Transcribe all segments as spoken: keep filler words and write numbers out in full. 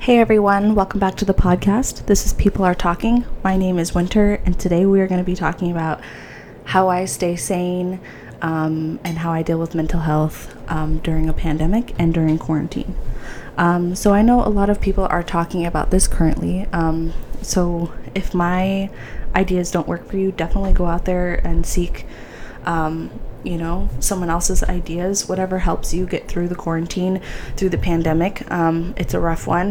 Hey everyone, welcome back to the podcast. This is People Are Talking. My name is Winter, and today we are going to be talking about how I stay sane um, and how I deal with mental health um, during a pandemic and during quarantine. Um, so I know a lot of people are talking about this currently. Um, so if my ideas don't work for you, definitely go out there and seek um, you know, someone else's ideas, whatever helps you get through the quarantine, through the pandemic. Um, it's a rough one.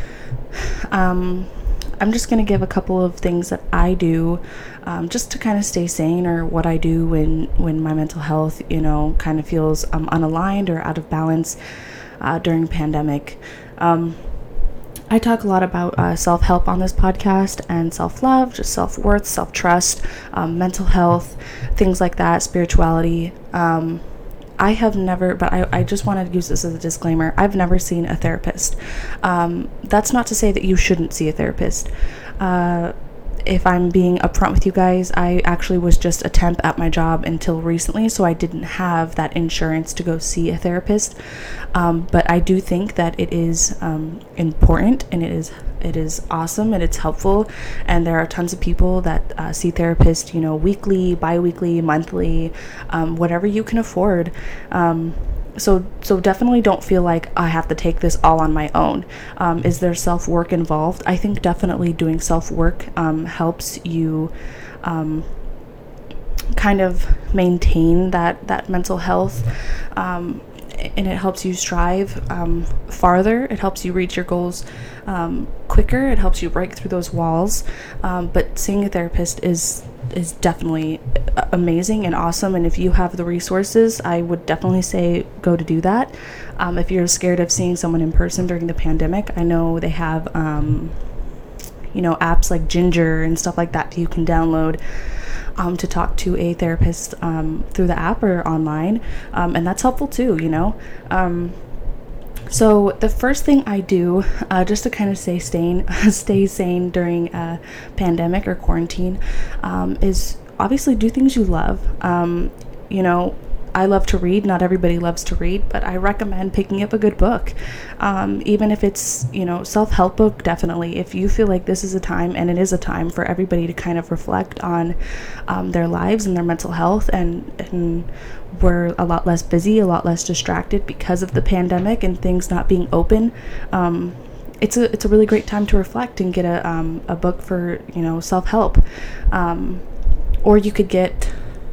Um, I'm just going to give a couple of things that I do um, just to kind of stay sane, or what I do when, when my mental health, you know, kind of feels um, unaligned or out of balance uh, during the pandemic. Um, I talk a lot about uh, self-help on this podcast, and self-love, just self-worth, self-trust, um, mental health, things like that, spirituality. Um, I have never, but I, I just want to use this as a disclaimer, I've never seen a therapist. Um, that's not to say that you shouldn't see a therapist. Uh, if I'm being upfront with you guys, I actually was just a temp at my job until recently, so I didn't have that insurance to go see a therapist. Um, but I do think that it is um, important, and it is it is awesome, and it's helpful. And there are tons of people that uh, see therapists, you know, weekly, bi-weekly, monthly, um, whatever you can afford. Um, So so definitely don't feel like I have to take this all on my own. Um, is there self-work involved? I think definitely doing self-work um, helps you um, kind of maintain that, that mental health, um, and it helps you strive um, farther. It helps you reach your goals um, quicker. It helps you break through those walls. Um, but seeing a therapist is is definitely amazing and awesome, and if you have the resources, I would definitely say go to do that. Um, if you're scared of seeing someone in person during the pandemic, I know they have um, you know, apps like Ginger and stuff like that you can download um, to talk to a therapist um, through the app or online, um, and that's helpful too, you know. Um, So the first thing I do, uh, just to kind of stay sane, stay sane during a pandemic or quarantine, um, is obviously do things you love. Um, you know, I love to read. Not everybody loves to read, but I recommend picking up a good book. Um, even if it's, you know, self-help book, definitely. If you feel like this is a time, and it is a time for everybody to kind of reflect on um, their lives and their mental health, and, and we're a lot less busy, a lot less distracted because of the pandemic and things not being open. Um, it's a it's a really great time to reflect and get a um, a book for, you know, self-help. Um, or you could get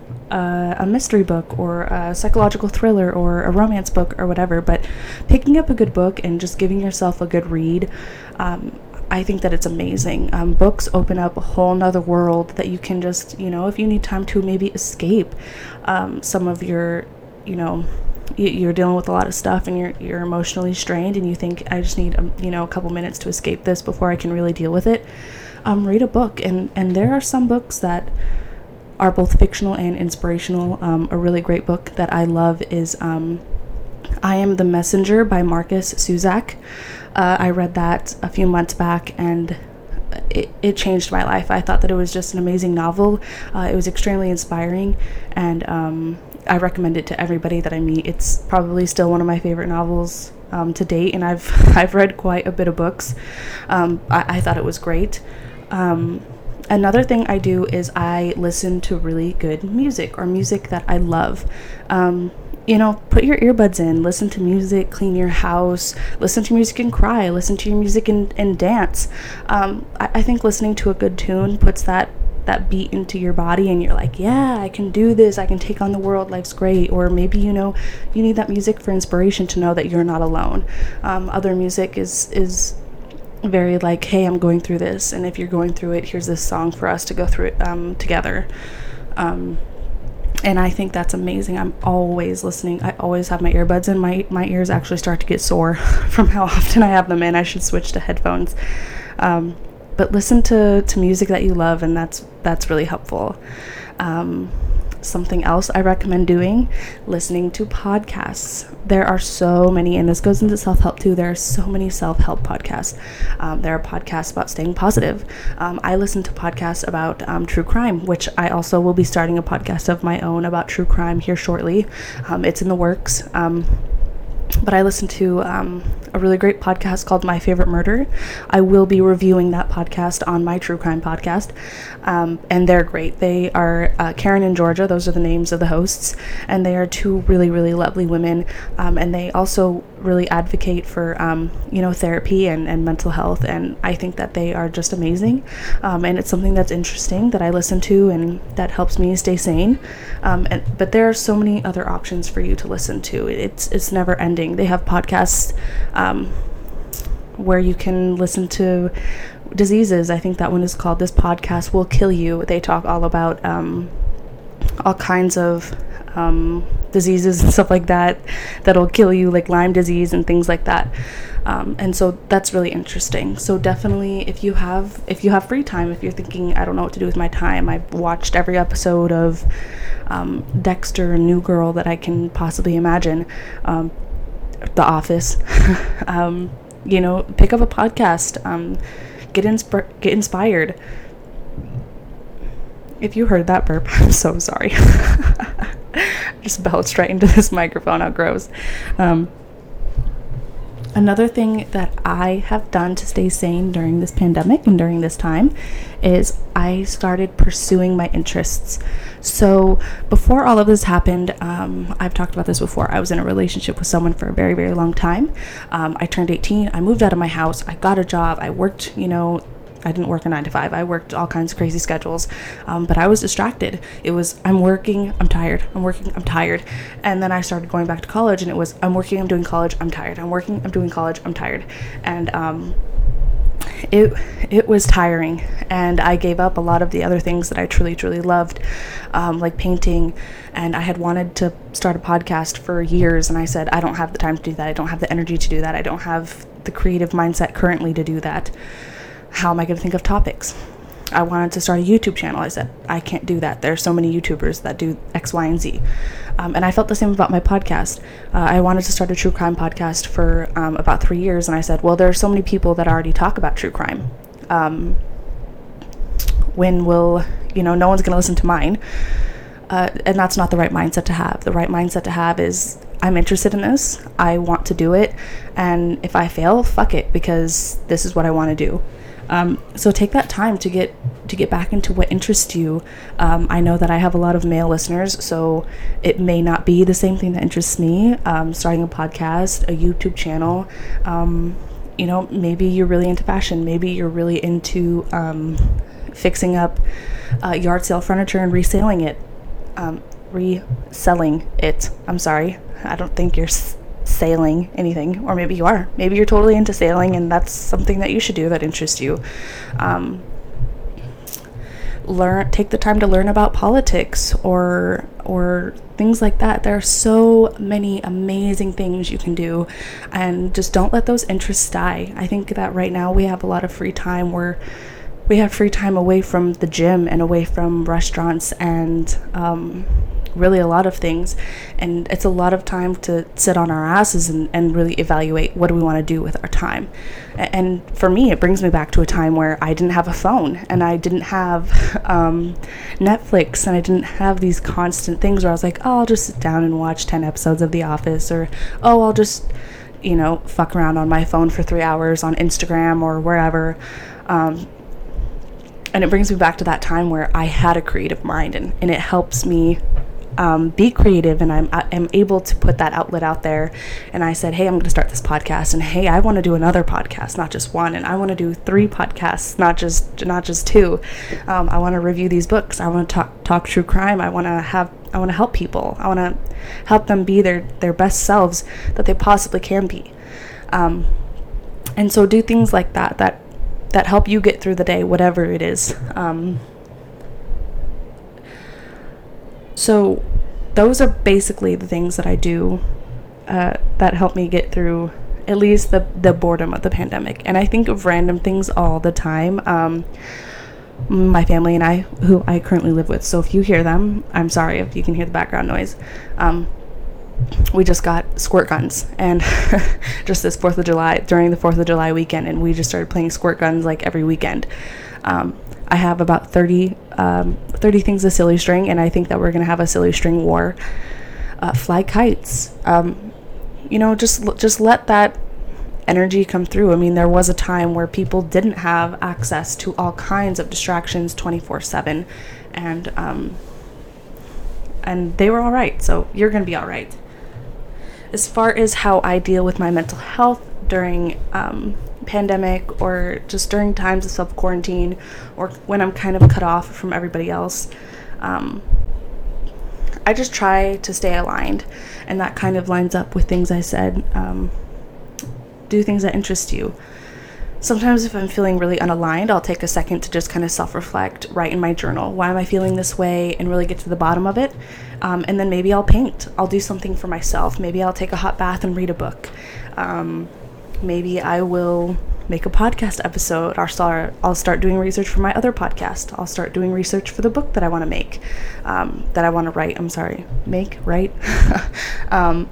Uh, a mystery book, or a psychological thriller, or a romance book, or whatever. But picking up a good book and just giving yourself a good read, um, I think that it's amazing. Um, books open up a whole nother world that you can just, you know, if you need time to maybe escape um, some of your, you know, you're dealing with a lot of stuff, and you're you're emotionally strained, and you think, I just need, um, you know, a couple minutes to escape this before I can really deal with it. Um, read a book, and and there are some books that are both fictional and inspirational. Um, a really great book that I love is um, I Am the Messenger by Marcus Zusak. Uh, I read that a few months back, and it, it changed my life. I thought that it was just an amazing novel. Uh, it was extremely inspiring, and um, I recommend it to everybody that I meet. It's probably still one of my favorite novels um, to date, and I've I've read quite a bit of books. Um, I, I thought it was great. Um, Another thing I do is I listen to really good music, or music that I love. Um, you know, put your earbuds in, listen to music, clean your house, listen to music and cry, listen to your music and, and dance. Um, I, I think listening to a good tune puts that, that beat into your body, and you're like, yeah, I can do this, I can take on the world, life's great. Or maybe, you know, you need that music for inspiration to know that you're not alone. Um, other music is, is very like, hey, I'm going through this, and if you're going through it, here's this song for us to go through it um, together. Um, and I think that's amazing. I'm always listening. I always have my earbuds in. My, my ears actually start to get sore from how often I have them in. I should switch to headphones. Um, but listen to, to music that you love, and that's that's really helpful. Um, Something else I recommend doing, listening to podcasts. There are so many, and this goes into self-help too. There are so many self-help podcasts. Um, there are podcasts about staying positive. Um, I listen to podcasts about um, true crime, which I also will be starting a podcast of my own about true crime here shortly. Um, it's in the works. Um, but I listen to um, a really great podcast called My Favorite Murder. I will be reviewing that podcast on my true crime podcast, um, and they're great. They are uh, Karen and Georgia. Those are the names of the hosts, and they are two really, really lovely women, um, and they also really advocate for, um, you know, therapy and, and mental health, and I think that they are just amazing, um, and it's something that's interesting that I listen to and that helps me stay sane, um, and, but there are so many other options for you to listen to. It's, it's never ending. They have podcasts um, where you can listen to diseases. I think that one is called This Podcast Will Kill You. They talk all about um, all kinds of um, diseases and stuff like that that'll kill you, like Lyme disease and things like that. Um, and so that's really interesting. So definitely, if you have if you have free time, if you're thinking, I don't know what to do with my time, I've watched every episode of um, Dexter and New Girl that I can possibly imagine. Um, The Office. um, you know, pick up a podcast. Um, get insp- get inspired. If you heard that burp, I'm so sorry. Just belched right into this microphone. How gross. Um, Another thing that I have done to stay sane during this pandemic and during this time is I started pursuing my interests. So before all of this happened, um, I've talked about this before. I was in a relationship with someone for a very, very long time. Um, I turned eighteen. I moved out of my house. I got a job. I worked, you know, I didn't work a nine to five. I worked all kinds of crazy schedules, um, but I was distracted. It was, I'm working, I'm tired. I'm working, I'm tired. And then I started going back to college, and it was, I'm working, I'm doing college, I'm tired. I'm working, I'm doing college, I'm tired. And um, it it was tiring, and I gave up a lot of the other things that I truly, truly loved, um, like painting. And I had wanted to start a podcast for years, and I said, I don't have the time to do that. I don't have the energy to do that. I don't have the creative mindset currently to do that. How am I going to think of topics? I wanted to start a YouTube channel. I said, I can't do that. There are so many YouTubers that do X, Y, and Z. Um, and I felt the same about my podcast. Uh, I wanted to start a true crime podcast for um, about three years. And I said, well, there are so many people that already talk about true crime. Um, when will, you know, no one's going to listen to mine. Uh, and that's not the right mindset to have. The right mindset to have is, I'm interested in this. I want to do it. And if I fail, fuck it, because this is what I want to do. Um, so take that time to get to get back into what interests you. Um, I know that I have a lot of male listeners, so it may not be the same thing that interests me. Um, starting a podcast, a YouTube channel. Um, you know, maybe you're really into fashion. Maybe you're really into um, fixing up uh, yard sale furniture and reselling it. Um, reselling it. I'm sorry. I don't think you're s- sailing anything, or maybe you are. Maybe you're totally into sailing, and that's something that you should do that interests you. Um, learn, take the time to learn about politics or or things like that. There are so many amazing things you can do, and just don't let those interests die. I think that right now we have a lot of free time where we have free time away from the gym and away from restaurants and um, really a lot of things, and it's a lot of time to sit on our asses and, and really evaluate what do we want to do with our time. And for me, it brings me back to a time where I didn't have a phone, and I didn't have um, Netflix, and I didn't have these constant things where I was like, oh, I'll just sit down and watch ten episodes of The Office, or oh, I'll just, you know, fuck around on my phone for three hours on Instagram or wherever. Um, and it brings me back to that time where I had a creative mind, and, and it helps me Um, be creative, and I'm I'm able to put that outlet out there. And I said, hey, I'm going to start this podcast, and hey, I want to do another podcast, not just one, and I want to do three podcasts, not just not just two. Um, I want to review these books. I want to talk talk true crime. I want to have I want to help people. I want to help them be their their best selves that they possibly can be. Um, and so do things like that that that help you get through the day, whatever it is. Um, So those are basically the things that I do uh, that help me get through at least the, the boredom of the pandemic. And I think of random things all the time. Um, my family and I, who I currently live with, so if you hear them, I'm sorry if you can hear the background noise. Um, we just got squirt guns, and just this fourth of July, during the fourth of July weekend, and we just started playing squirt guns like every weekend. Um, I have about thirty, um, thirty things of silly string, and I think that we're going to have a silly string war. Uh, fly kites. Um, you know, just just let that energy come through. I mean, there was a time where people didn't have access to all kinds of distractions twenty-four seven, and um, and they were all right. So you're going to be all right. As far as how I deal with my mental health during um, pandemic, or just during times of self-quarantine, or when I'm kind of cut off from everybody else, um, I just try to stay aligned. And that kind of lines up with things I said. Um, do things that interest you. Sometimes if I'm feeling really unaligned, I'll take a second to just kind of self-reflect, write in my journal, why am I feeling this way, and really get to the bottom of it. Um, and then maybe I'll paint. I'll do something for myself. Maybe I'll take a hot bath and read a book. Um, maybe I will make a podcast episode. I'll start, I'll start doing research for my other podcast. I'll start doing research for the book that I want to make, um, that I want to write. I'm sorry, make, write. um,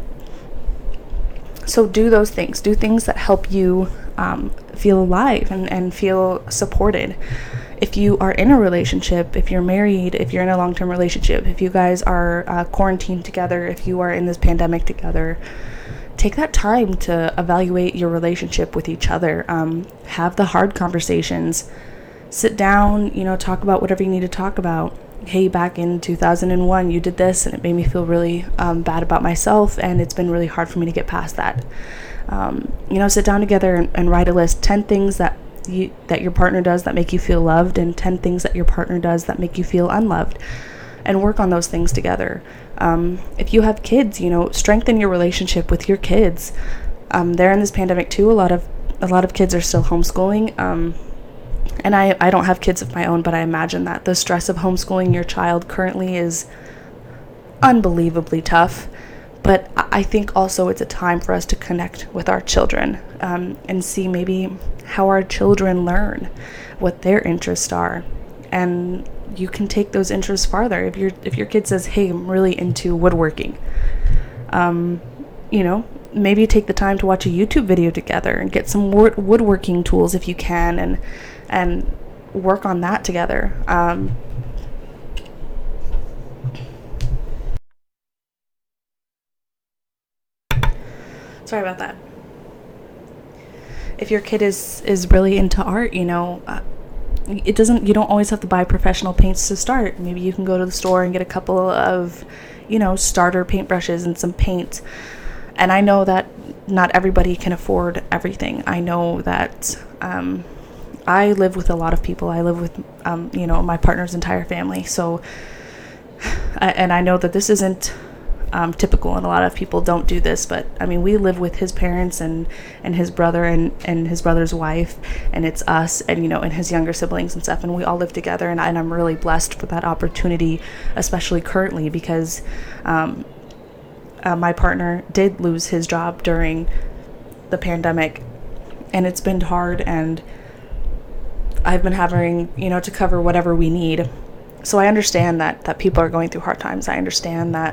So do those things. Do things that help you um, feel alive and, and feel supported. If you are in a relationship, if you're married, if you're in a long-term relationship, if you guys are uh, quarantined together, if you are in this pandemic together, take that time to evaluate your relationship with each other. Um, have the hard conversations. Sit down, you know, talk about whatever you need to talk about. Hey, back in two thousand one, you did this, and it made me feel really um, bad about myself, and it's been really hard for me to get past that. Um, you know, sit down together and, and write a list, ten things that you that your partner does that make you feel loved, and ten things that your partner does that make you feel unloved, and work on those things together. Um, if you have kids, you know, strengthen your relationship with your kids. Um, they're in this pandemic too. A lot of a lot of kids are still homeschooling. Um, And I, I don't have kids of my own, but I imagine that the stress of homeschooling your child currently is unbelievably tough. But I think also it's a time for us to connect with our children, um, and see maybe how our children learn, what their interests are. And you can take those interests farther. If your if your kid says, hey, I'm really into woodworking, um, you know, maybe take the time to watch a YouTube video together and get some wood- woodworking tools if you can, and and work on that together. Um, sorry about that. If your kid is, is really into art, you know, uh, it doesn't, you don't always have to buy professional paints to start. Maybe you can go to the store and get a couple of, you know, starter paintbrushes and some paint. And I know that not everybody can afford everything. I know that, um, I live with a lot of people. I live with, um, you know, my partner's entire family. So, and I know that this isn't um, typical, and a lot of people don't do this. But I mean, we live with his parents and, and his brother and, and his brother's wife, and it's us, and you know, and his younger siblings and stuff. And we all live together. And, I, and I'm really blessed for that opportunity, especially currently, because um, uh, my partner did lose his job during the pandemic, and it's been hard. And I've been having, you know, to cover whatever we need. So I understand that, that people are going through hard times. I understand that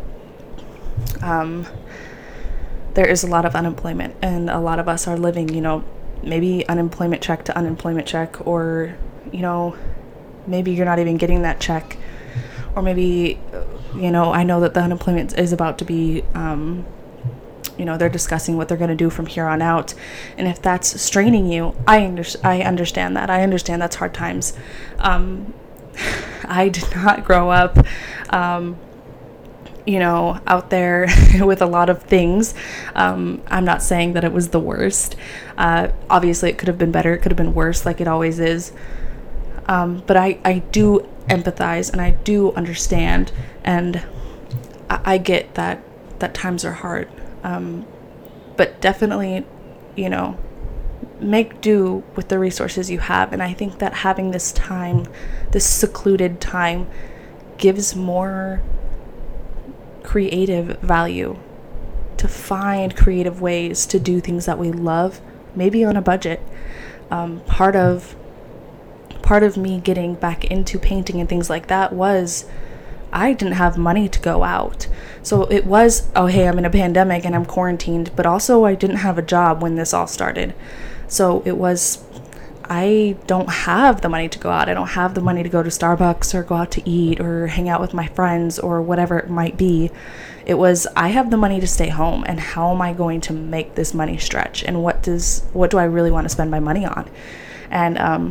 um, there is a lot of unemployment, and a lot of us are living, you know, maybe unemployment check to unemployment check, or, you know, maybe you're not even getting that check, or maybe, you know, I know that the unemployment is about to be, um, you know, they're discussing what they're going to do from here on out. And if that's straining you, I, under- I understand that. I understand that's hard times. Um, I did not grow up, um, you know, out there with a lot of things. Um, I'm not saying that it was the worst. Uh, obviously, it could have been better. It could have been worse, like it always is. Um, but I, I do empathize, and I do understand. And I, I get that, that times are hard. Um, but definitely, you know, make do with the resources you have. And I think that having this time, this secluded time, gives more creative value, to find creative ways to do things that we love, maybe on a budget. Um, part of part of me getting back into painting and things like that was I didn't have money to go out. So it was, oh, hey, I'm in a pandemic and I'm quarantined, but also I didn't have a job when this all started. So it was, I don't have the money to go out. I don't have the money to go to Starbucks or go out to eat or hang out with my friends or whatever it might be. It was, I have the money to stay home, and how am I going to make this money stretch? And what does what do I really want to spend my money on? And um,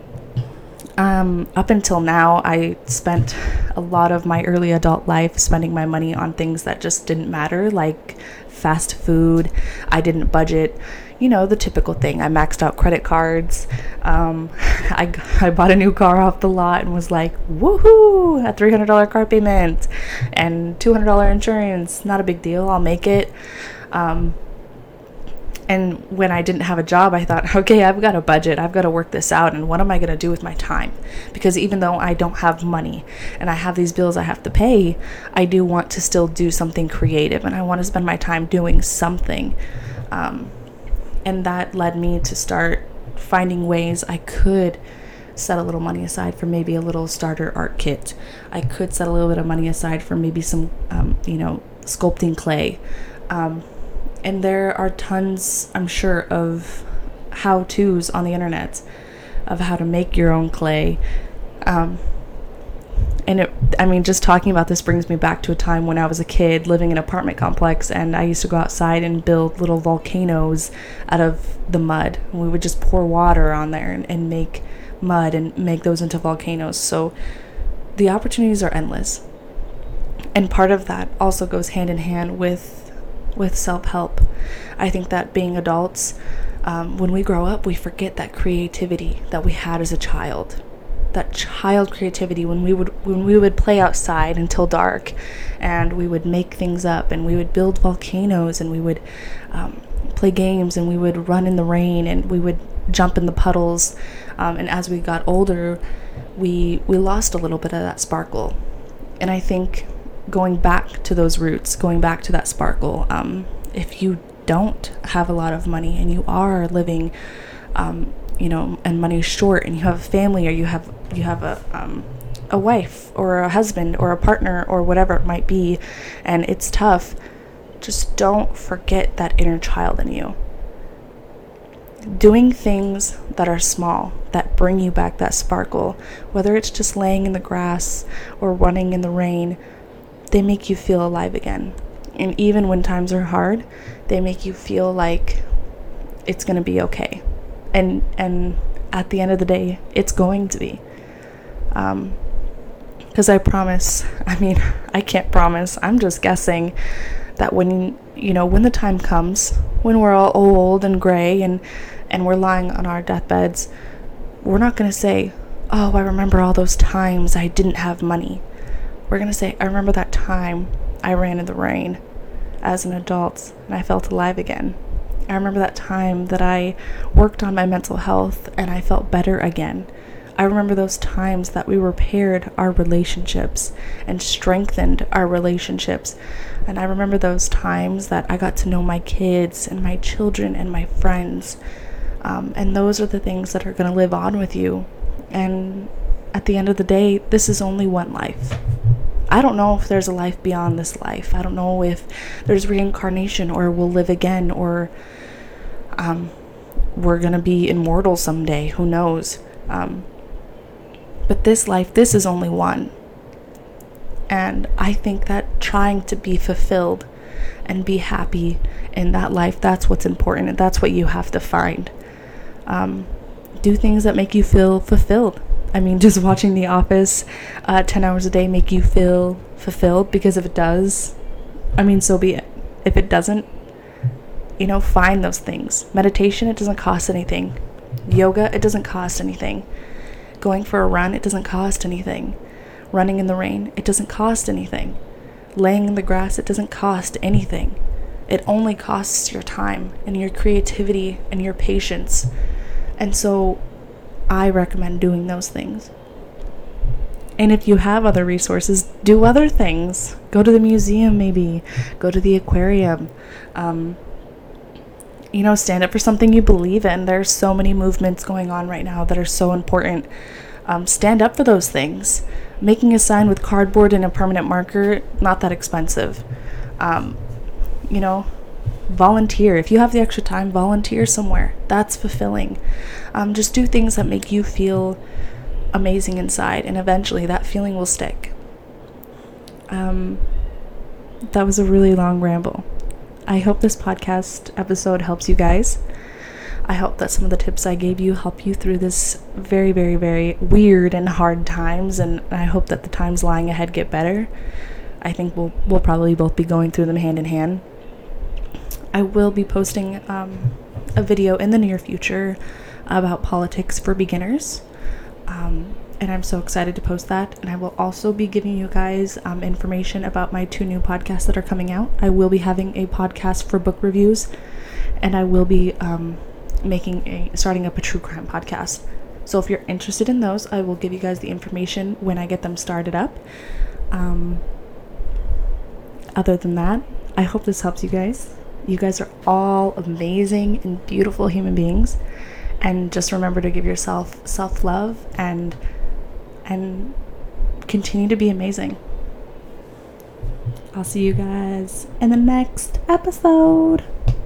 um, up until now, I spent a lot of my early adult life spending my money on things that just didn't matter, like fast food. I didn't budget. You know, the typical thing. I maxed out credit cards. Um, I, I bought a new car off the lot and was like, woohoo, a three hundred dollars car payment and two hundred dollars insurance. Not a big deal. I'll make it. Um, and when I didn't have a job, I thought, okay, I've got a budget. I've got to work this out. And what am I going to do with my time? Because even though I don't have money and I have these bills I have to pay, I do want to still do something creative, and I want to spend my time doing something. Um, And that led me to start finding ways I could set a little money aside for maybe a little starter art kit. I could set a little bit of money aside for maybe some, um, you know, sculpting clay. Um, and there are tons, I'm sure, of how-tos on the internet of how to make your own clay. Um, And it, I mean, just talking about this brings me back to a time when I was a kid living in an apartment complex, and I used to go outside and build little volcanoes out of the mud. We would just pour water on there and, and make mud and make those into volcanoes. So the opportunities are endless. And part of that also goes hand in hand with with self-help. I think that being adults, um, when we grow up, we forget that creativity that we had as a child. That child creativity when we would when we would play outside until dark, and we would make things up, and we would build volcanoes, and we would um, play games, and we would run in the rain, and we would jump in the puddles. Um, and as we got older, we we lost a little bit of that sparkle. And I think going back to those roots, going back to that sparkle, um, if you don't have a lot of money and you are living um, you know, and money is short, and you have a family, or you have you have a um, a wife or a husband or a partner or whatever it might be, and it's tough, just don't forget that inner child in you. Doing things that are small, that bring you back that sparkle, whether it's just laying in the grass or running in the rain, they make you feel alive again. And even when times are hard, they make you feel like it's going to be okay. And and at the end of the day, it's going to be. Um, because I promise, I mean, I can't promise, I'm just guessing that when, you know, when the time comes, when we're all old and gray and, and we're lying on our deathbeds, we're not going to say, oh, I remember all those times I didn't have money. We're going to say, I remember that time I ran in the rain as an adult and I felt alive again. I remember that time that I worked on my mental health and I felt better again. I remember those times that we repaired our relationships and strengthened our relationships. And I remember those times that I got to know my kids and my children and my friends. Um, and those are the things that are going to live on with you. And at the end of the day, this is only one life. I don't know if there's a life beyond this life. I don't know if there's reincarnation, or we'll live again, or um, we're going to be immortal someday. Who knows? Um, but this life, this is only one. And I think that trying to be fulfilled and be happy in that life, that's what's important. And that's what you have to find. Um, do things that make you feel fulfilled. I mean, just watching The Office uh, ten hours a day make you feel fulfilled? Because if it does, I mean, so be it. If it doesn't, you know, find those things. Meditation, it doesn't cost anything. Yoga, it doesn't cost anything. Going for a run, it doesn't cost anything. Running in the rain, it doesn't cost anything. Laying in the grass, it doesn't cost anything. It only costs your time and your creativity and your patience. And so I recommend doing those things. And if you have other resources, do other things. Go to the museum, maybe. Go to the aquarium. Um, you know, stand up for something you believe in. There's so many movements going on right now that are so important. Um, stand up for those things. Making a sign with cardboard and a permanent marker, not that expensive. Um, you know, volunteer. If you have the extra time, volunteer somewhere. That's fulfilling. Um, just do things that make you feel amazing inside, and eventually that feeling will stick. Um, that was a really long ramble. I hope this podcast episode helps you guys. I hope that some of the tips I gave you help you through this very, very, very weird and hard times, and I hope that the times lying ahead get better. I think we'll we'll probably both be going through them hand in hand. I will be posting um, a video in the near future about politics for beginners. Um, and I'm so excited to post that. And I will also be giving you guys um, information about my two new podcasts that are coming out. I will be having a podcast for book reviews, and I will be um, making a starting up a true crime podcast. So if you're interested in those, I will give you guys the information when I get them started up. Um, other than that, I hope this helps you guys. You guys are all amazing and beautiful human beings. And just remember to give yourself self-love and and continue to be amazing. I'll see you guys in the next episode.